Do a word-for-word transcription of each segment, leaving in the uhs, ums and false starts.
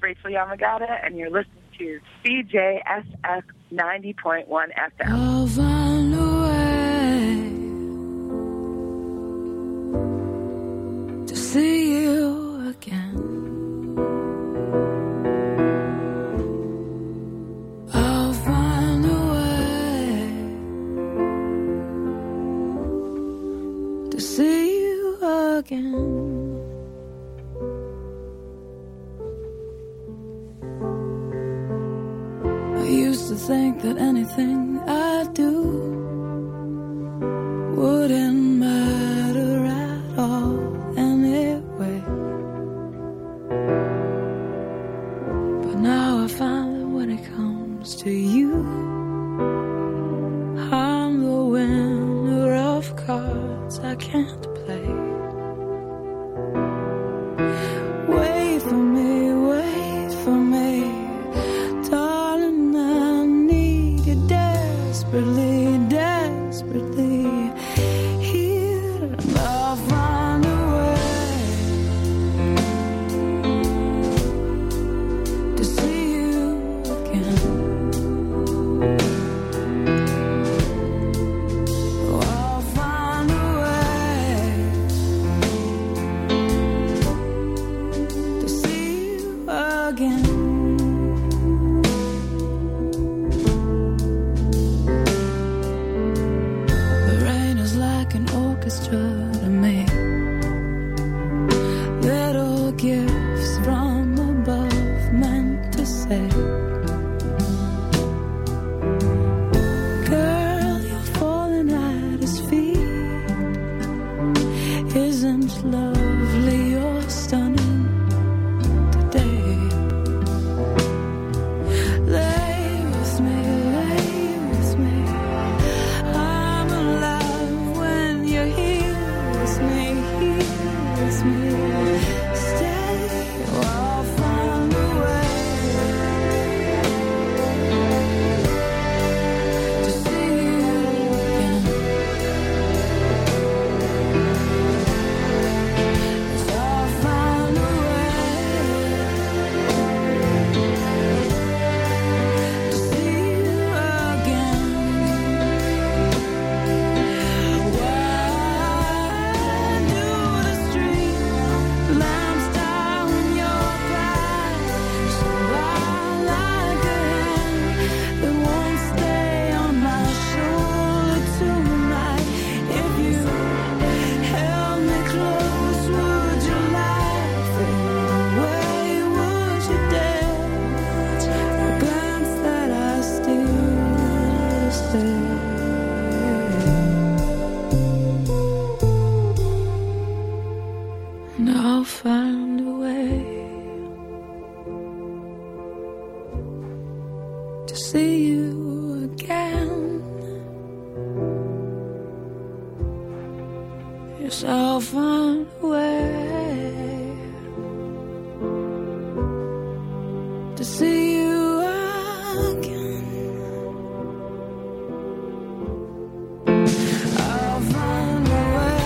Rachel Yamagata, and you're listening to C J S F ninety point one F M. I'll find a way to see you again. I'll find a way to see you again. I used to think that anything I do wouldn't matter at all anyway. But now I find that when it comes to you, I'm the winner of cards I can't play. Wait for me, wait for me, darling, I need you desperately, desperately. Here and I'll find a way to see you again. Oh, I'll find a way to see you again. The rain is like an orchestra to me. Little gifts from above meant to say, girl, you're falling at his feet. Isn't lovely or stunning today? Lay with me, lay with me. I'm alive when you're here with me, here with me. Stay, or I'll find a way to see you again. 'Cause I'll find a way to see you again. Why do the street lamps down your back? So I like a hand that won't stay on my shoulder tonight. If you held me close, would you laugh away? Would you dare? A glance that I still stay. And I'll find a way to see you again. Yes, I'll find a way to see you again. I'll find a way,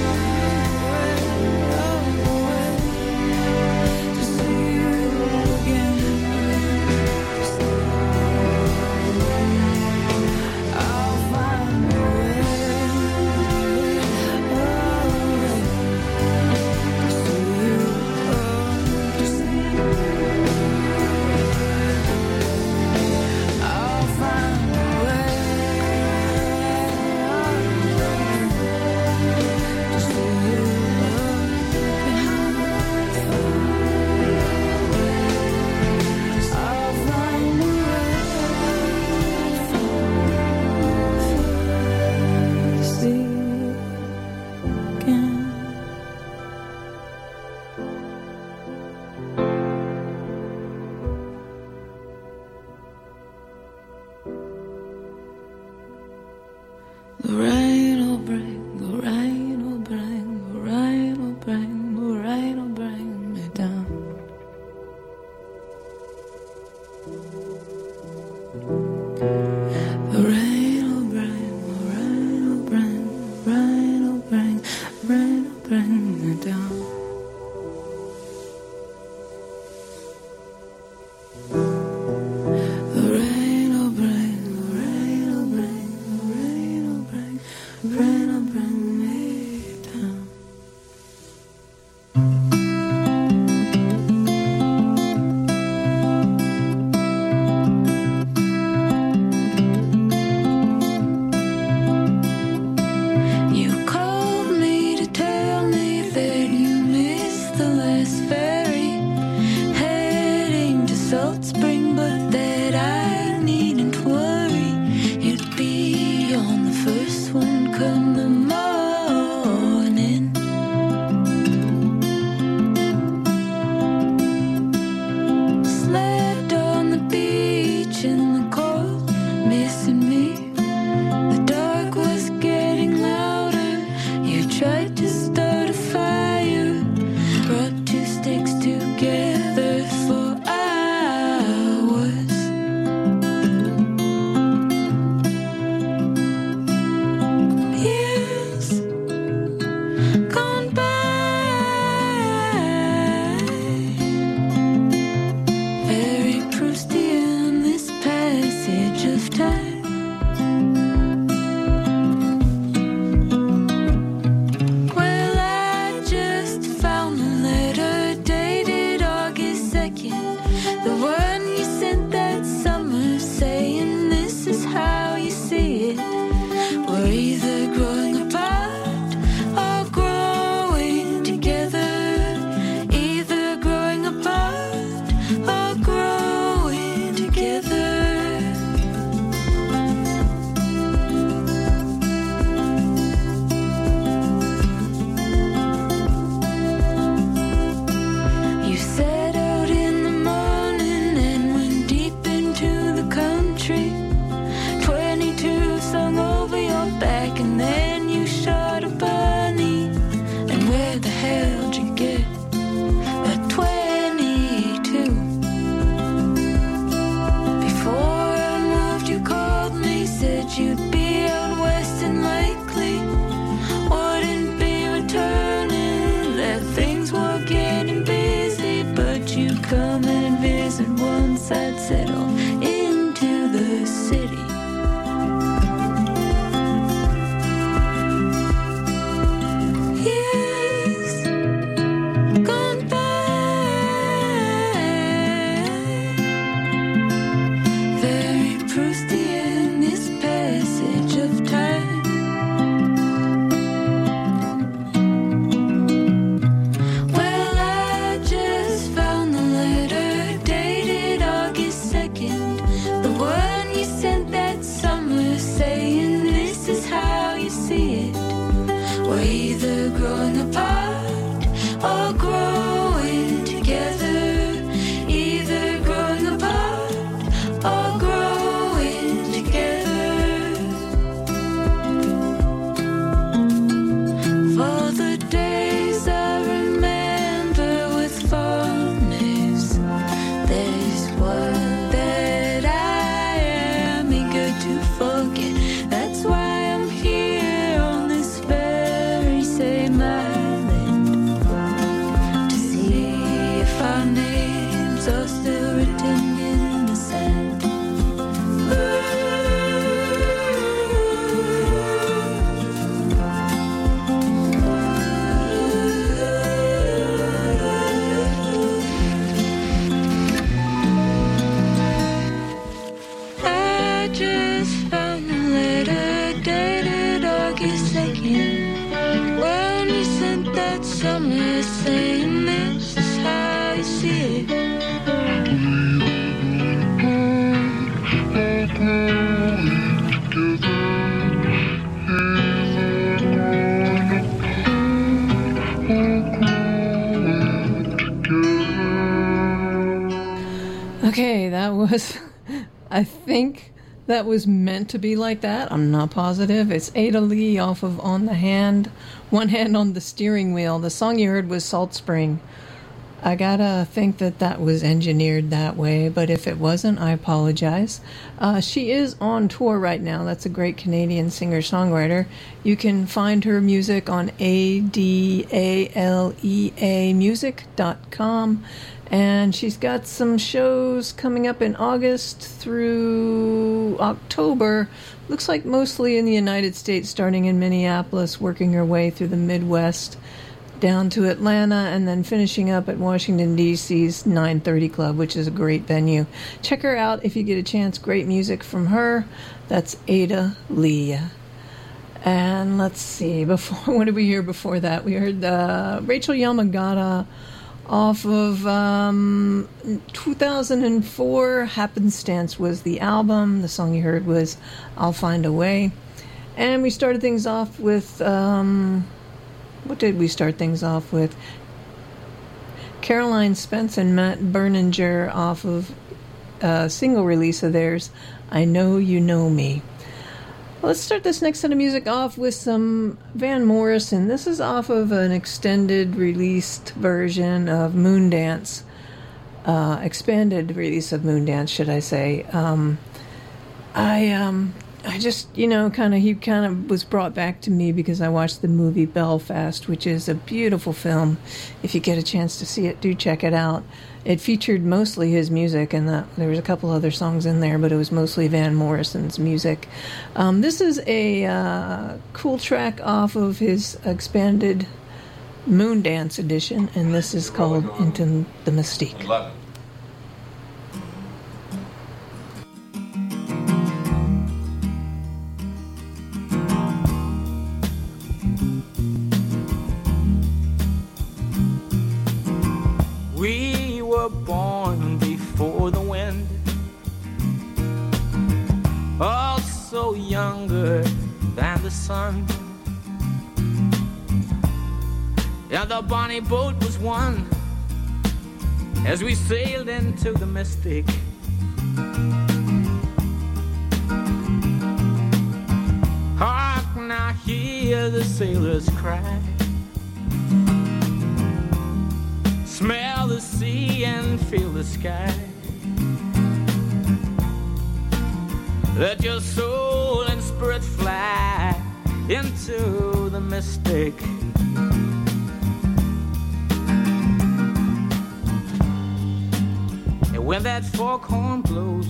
a way to see you again. I'll find a way, a way to see you, to see you. I'll find a way to see you again. I'll find a way to see you again. The rain will bring, the rain will bring, the rain will bring, the rain will bring me down. The rain will bring, the rain will bring, the rain will bring, the rain will bring me down. that you'd be out west and likely wouldn't be returning, that things were getting busy, but you'd come and visit once I'd settle into the city. Okay, that was, I think that was meant to be like that. I'm not positive. It's Ada Lee off of On the Hand, One Hand on the Steering Wheel. The song you heard was Salt Spring. I gotta think that that was engineered that way, but if it wasn't, I apologize. Uh, she is on tour right now. That's a great Canadian singer-songwriter. You can find her music on A D A L E A music dot com. And she's got some shows coming up in August through October. Looks like mostly in the United States, starting in Minneapolis, working her way through the Midwest, down to Atlanta, and then finishing up at Washington, D C's nine thirty Club, which is a great venue. Check her out if you get a chance. Great music from her. That's Ada Lee. And let's see, before what did we hear before that? We heard uh, Rachel Yamagata off of um, two thousand four, Happenstance was the album. The song you heard was I'll Find a Way. And we started things off with, um, what did we start things off with? Caroline Spence and Matt Berninger off of a single release of theirs, I Know You Know Me. Let's start this next set of music off with some Van Morrison. This is off of an extended released version of Moondance. Uh, expanded release of Moondance, should I say. Um, I um, I just, you know, kind of, he kind of was brought back to me because I watched the movie Belfast, which is a beautiful film. If you get a chance to see it, do check it out. It featured mostly his music, and the, there was a couple other songs in there, but it was mostly Van Morrison's music. Um, this is a uh, cool track off of his expanded Moondance edition, and this is called Into the Mystique. We were born before the wind, also younger than the sun. Yeah, the bonnie boat was one as we sailed into the mystic. Hark now, hear the sailors cry. Smell the sea and feel the sky. Let your soul inspire into the mystic. And when that foghorn blows,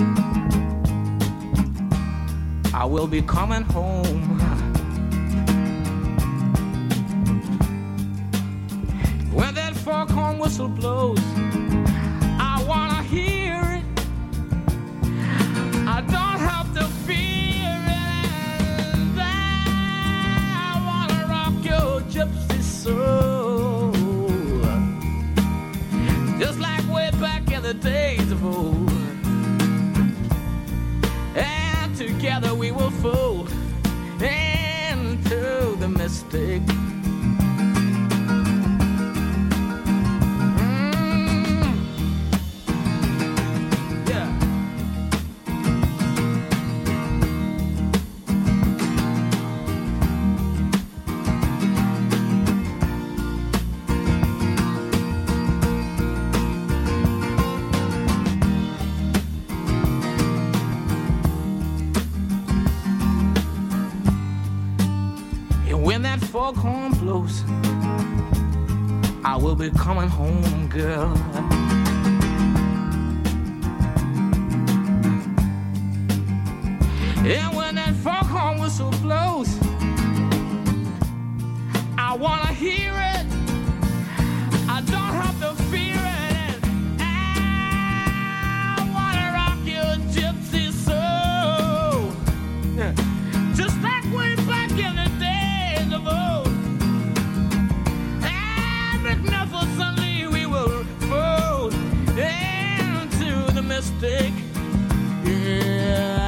I will be coming home. When that foghorn whistle blows, I wanna hear it. I don't have to fear it. I wanna rock your gypsy soul, just like way back in the days of old. And together we will fold into the mystic. Foghorn blows, I will be coming home, girl. And when that foghorn whistle blows, I wanna hear it. I don't have to fear it. I wanna rock your gypsy soul, just like way back in the days of old. And magnificently we will fold into the mystic. Yeah.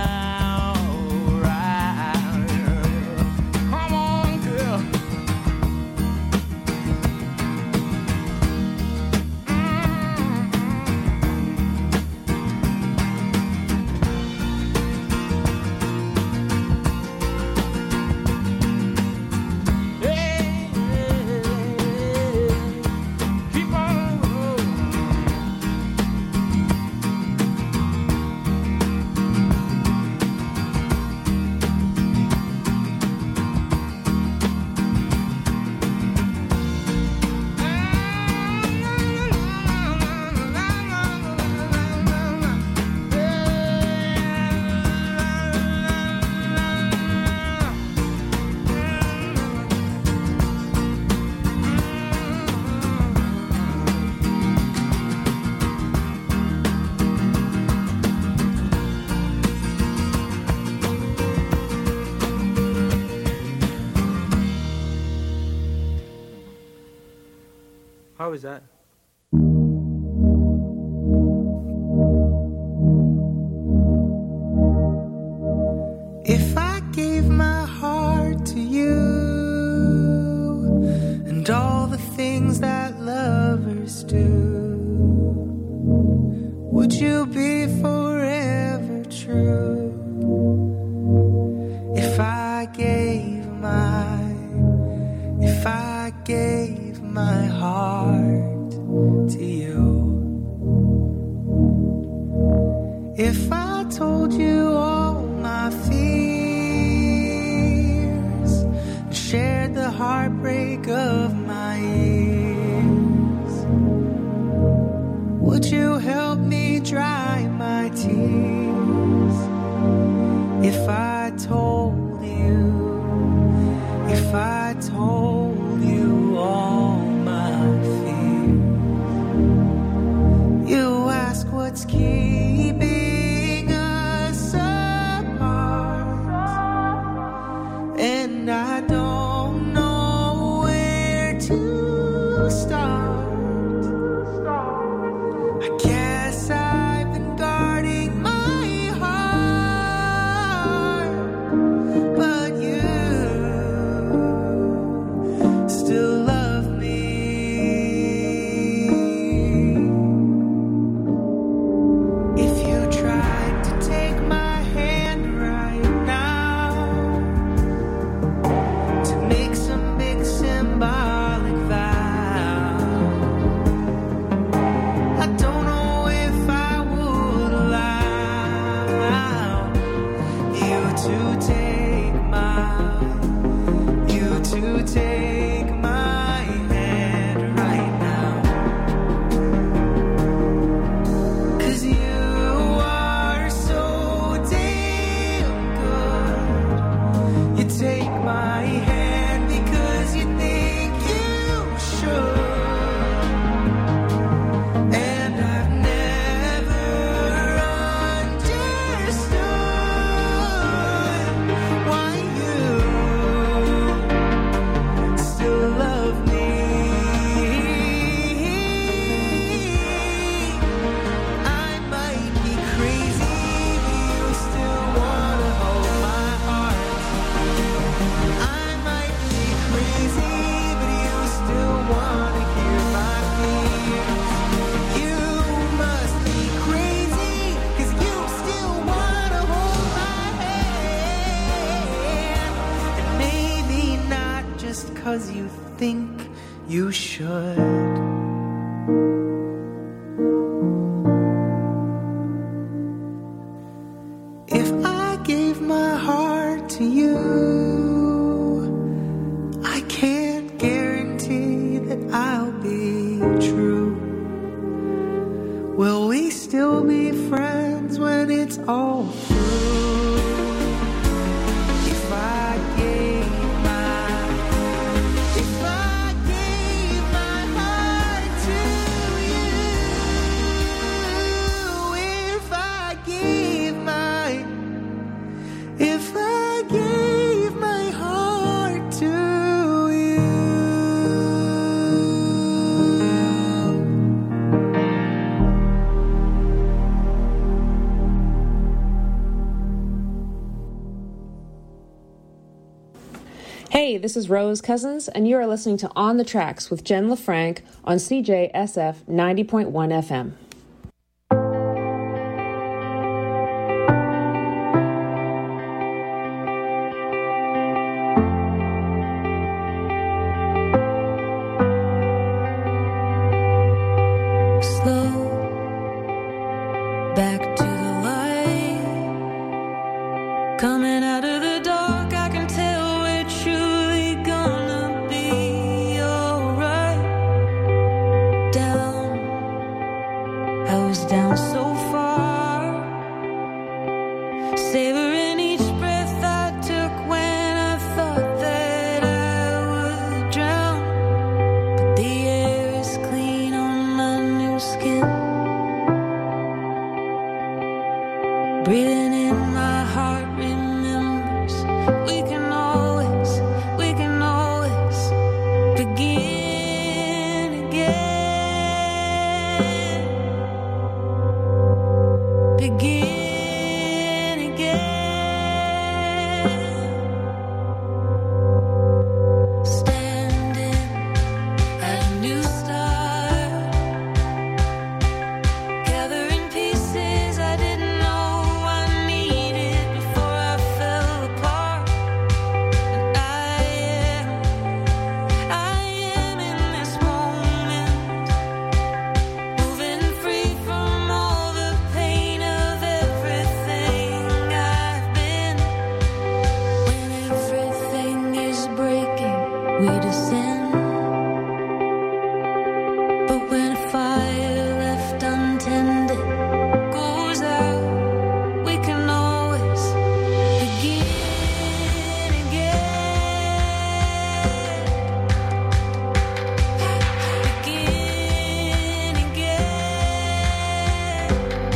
How is that? If I gave my heart to you and all the things that lovers do, would you be forever true? If I gave my, if I gave my heart to you, if I told you all my fears and shared the heartbreak of my years, would you help me dry my tears? If I told you, if I told you all my fears, you ask what's keeping us apart, and I don't know where to start. I guess I've been guarding my heart think you should. If I gave my heart to you, I can't guarantee that I'll be true. Will we still be friends when it's all through? If I gave my, if I gave my heart to you, if I gave my, if I gave my heart to you. Hey, this is Rose Cousins, and you are listening to On the Tracks with Jen LaFranc on C J S F ninety point one F M. Slow back to the light, coming out of the dark. I can tell we're truly gonna be alright. Down, I was down so far, savoring each breath I took when I thought that I would drown. But the air is clean on my new skin. Breathing in my heart remembers we can always, we can always begin again. Begin again. Standing at a new start, gathering pieces I didn't know I needed before I fell apart. And I am, I am in this moment, moving free from all the pain of everything I've been. When everything is breaking, we descend. But when a fire left untended goes out, we can always begin again. Begin again.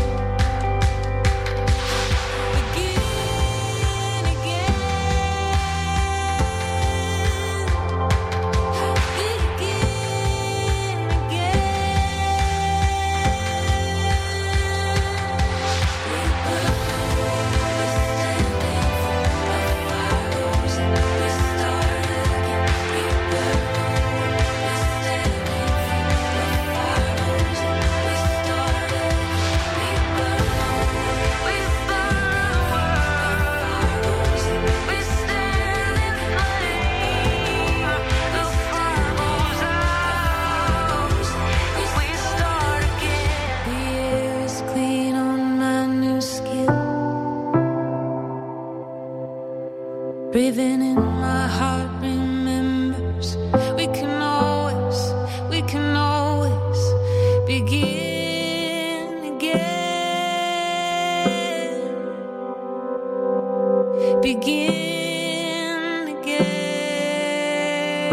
Begin again. Breathing in my heart remembers we can always, we can always begin again. Begin again.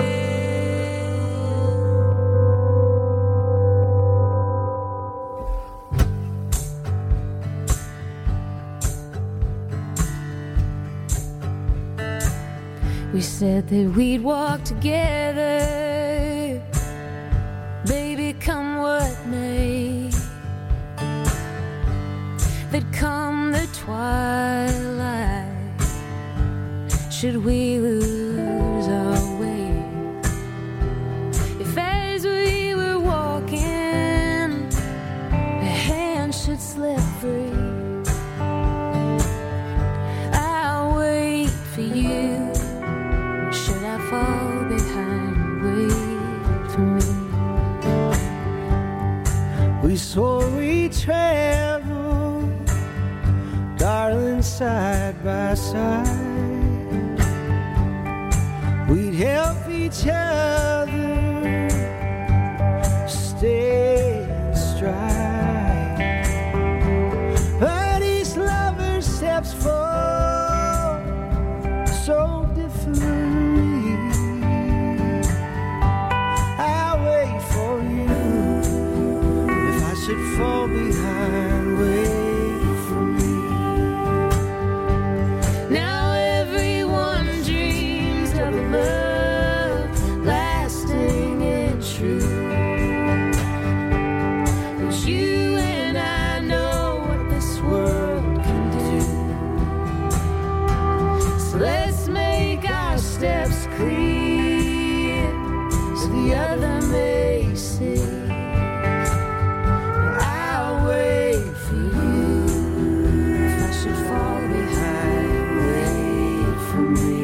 We said that we'd walk together, baby, come what may. That come the twilight, should we lose our way. If as we were walking, a hand should slip free, I'll wait for you. Should I fall behind, wait darling, side by side. We'd help each other stay in stride. But each lover steps fall so differently. I'll wait for you. If I should fall behind, wait for me. Now everyone dreams of a love lasting and true. But you and I know what this world can do. So let's make our steps clear so the other may see. I'll wait for you. If I should fall behind, wait for me.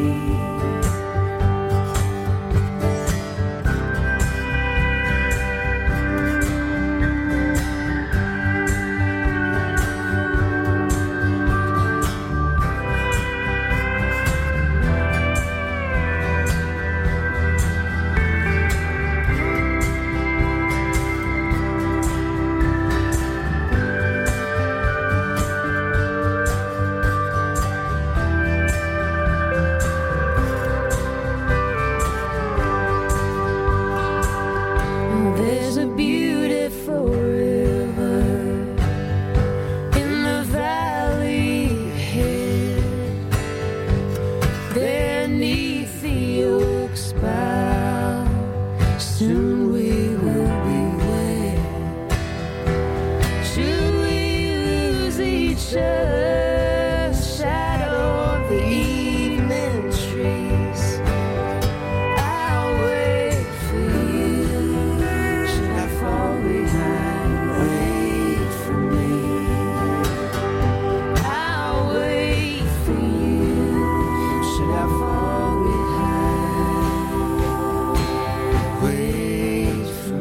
There's a beautiful river in the valley ahead. Beneath the oak's bough, soon we will be wed. Should we lose each other, shadow of the evening trees, I'll wait for you. Should I fall behind, wait for me. I'll wait for you. Should I fall behind, wait for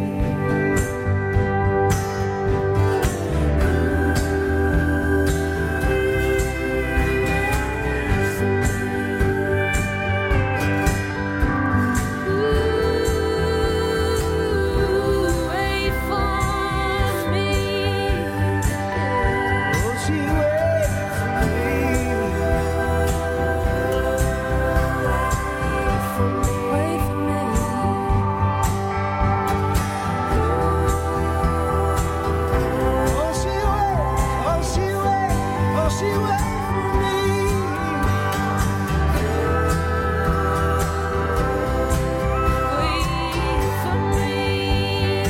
Ooh, wait for me. Won't she wait for me? Wait for me. Oh, she wait, oh, she wait, oh, she wait for me. Wait for me.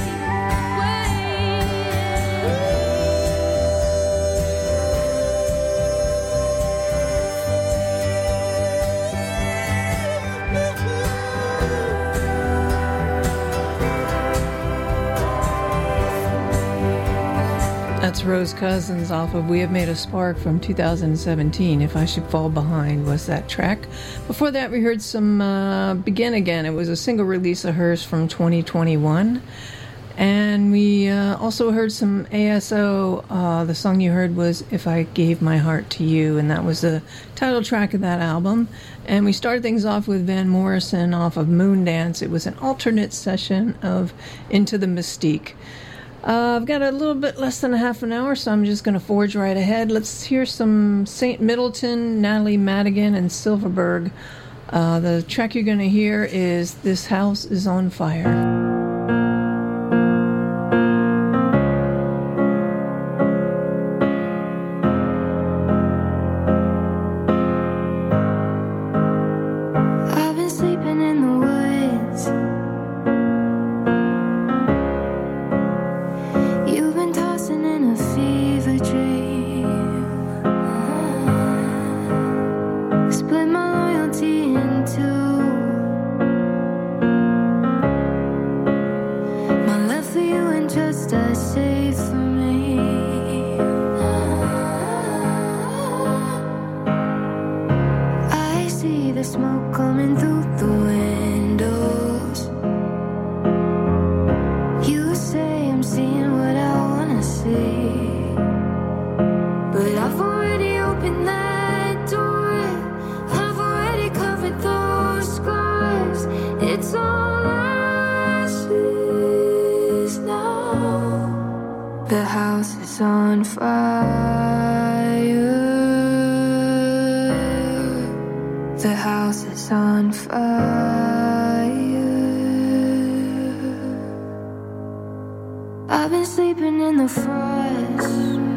That's Rose Cousins off of We Have Made a Spark from two thousand seventeen. If I Should Fall Behind was that track. Before that, we heard some uh, Begin Again. It was a single release of hers from twenty twenty-one. And we uh, also heard some A S O. Uh, the song you heard was If I Gave My Heart to You, and that was the title track of that album. And we started things off with Van Morrison off of Moondance. It was an alternate session of Into the Mystique. Uh, I've got a little bit less than a half an hour, so I'm just going to forge right ahead. Let's hear some Saint Middleton, Natalie Madigan, and Silverberg. Uh, the track you're going to hear is This House is on Fire. I've been sleeping in the woods. You've been tossing in a fever dream. Split my loyalty in two. My love for you and just as safe for me. I see the smoke coming through the windows. You say I'm seeing what I wanna see, but I've already sleeping in the forest.